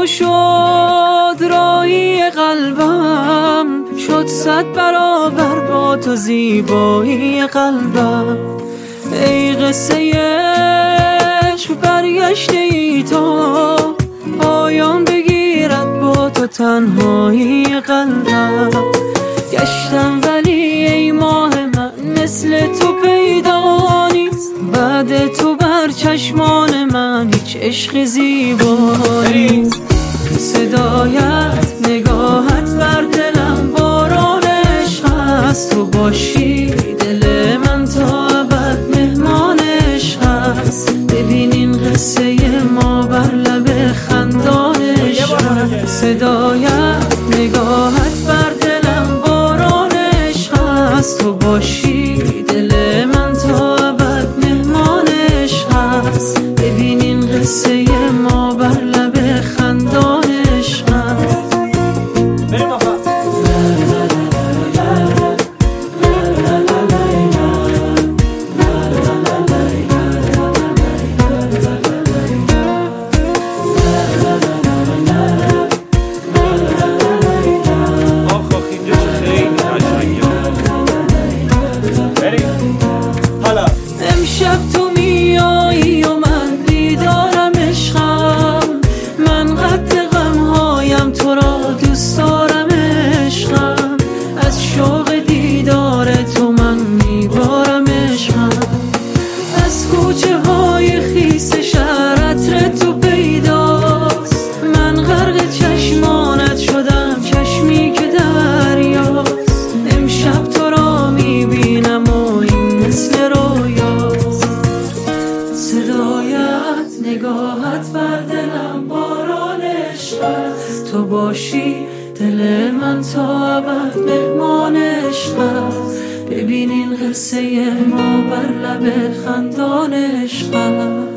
تو شد رایی قلبم، شد 100 برابر با تو زیبایی قلبم. ای قصه عشق برگشته ای تو، پایان بگیرد با تو تنهایی قلبم. گشتم ولی ای ماه من مثل تو پیدا نیست، بعد تو بر چشمان من هیچ عشق زیبا نیست. صدایت نگاهت بر دلم باران عشق است، تو باشی دل من تا ابد مهمان عشق است. ببین این قصه ما بر لب خندان عشق است. صدایت نگاهت بر دلم باران عشق است، تو باشی دل من تا ابد مهمان عشق است. ببین این قصه ما بر لب خندان عشق است. امشب تو میایی و من بیدارم عشقم، من قد غمهایم تو را دوست دارم عشقم. از شوق دیدار تو من میبارم عشقم. از کوچه های خیس شهر عطر تو پیداست، من غرق چشمانت شدم چشمی که دریاست. امشب تو را میبینم و این مثل رویاست. صدایت نگاهت بر دلم باران عشق است، تو باشی دل من تا ابد مهمان عشق است. ببین این قصه ما بر لب خندان عشق است.